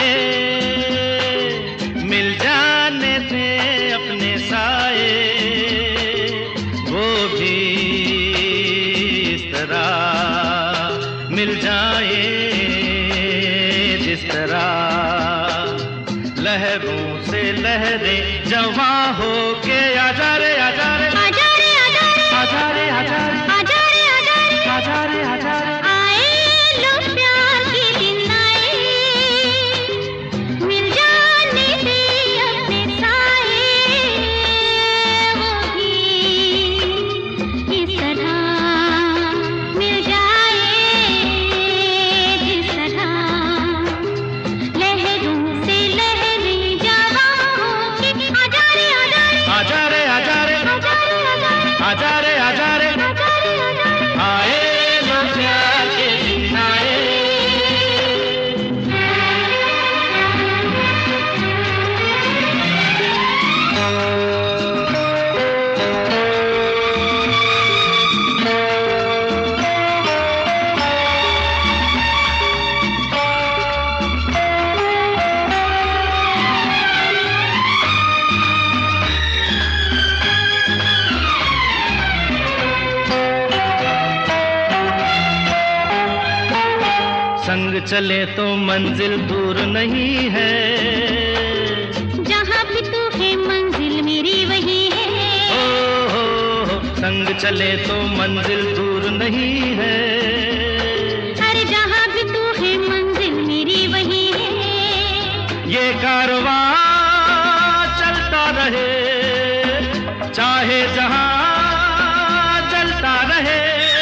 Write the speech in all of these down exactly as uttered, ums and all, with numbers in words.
आए, मिल जाने थे अपने साए, वो भी इस तरह मिल जाए जिस तरह लहरों से लहरे जवां हो के आजा रे आजा रे आजा रे आजा रे आजा रे आजा रे आजा रे आजा रे आजा रे आजा रे आए लो प्यार के दिन आए, मिल जाने दे अपने साए, वो भी इस तरह मिल जाए जिस तरह लहरों से लहरे जवां हो के आजा रे आजा रे आजा रे आजा रे आजा रे आजा रे आजा रे आजा रे आए लो प्यार के दिन आए। संग चले तो मंजिल दूर नहीं है, जहाँ भी तू है मंजिल मेरी वही है। ओ हो हो संग चले तो मंजिल दूर नहीं है, अरे जहाँ भी तू है मंजिल मेरी वही है। ये कारवां चलता रहे चाहे जहाँ चलता रहे।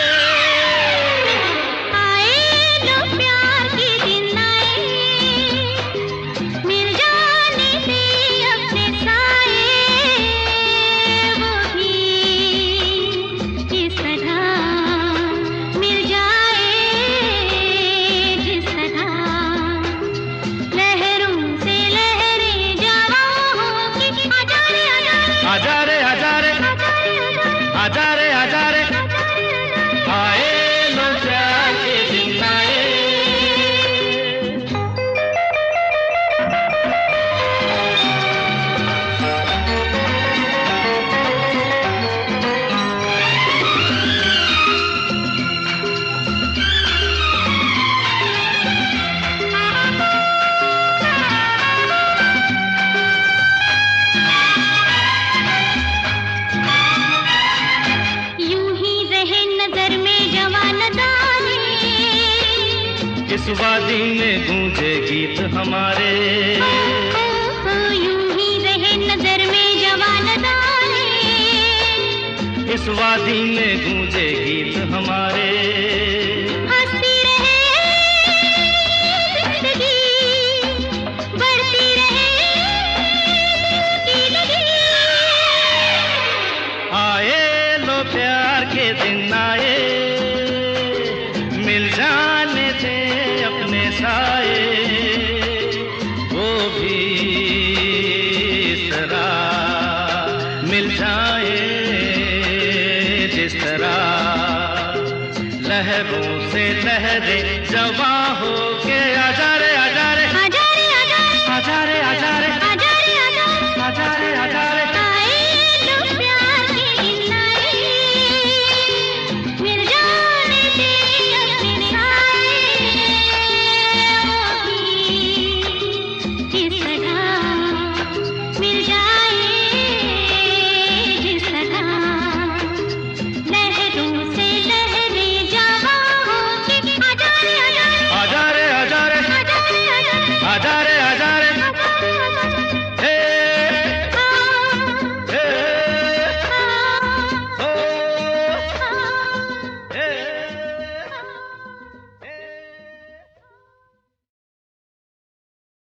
आजा रे आजा रे आजा रे आजा रे आए लो प्यार के दिन आए। इस वादी में गूंजे गीत हमारे, यूं ही रहे नजर में जवान दाने। इस वादी में गूंजे गीत हमारे, हंसती रहे जिंदगी, बढ़ती रहे की लगी। आए लो प्यार के दिन आए, मिल जाने थे अपने साए, वो भी इस तरह मिल जाए जिस तरह लहरों से लहरे जवां